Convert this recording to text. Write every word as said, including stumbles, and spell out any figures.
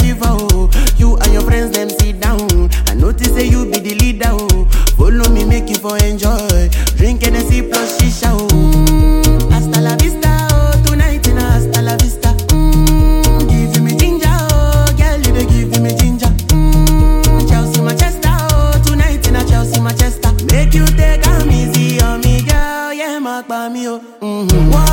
fever, oh. You and your friends, them sit down. I notice say you be the leader, oh. Follow me, make you for enjoy. Drink Hennessy plus shisha, oh. Mm, hasta la vista, oh. Tonight in hasta la vista. Mm, give me ginger, oh. Girl, you dey give me ginger. Mm, Chelsea, Manchester, oh. Tonight in a Chelsea, Manchester. Make you take a easy on me, girl. Yeah, mark by me, oh. Mm-hmm.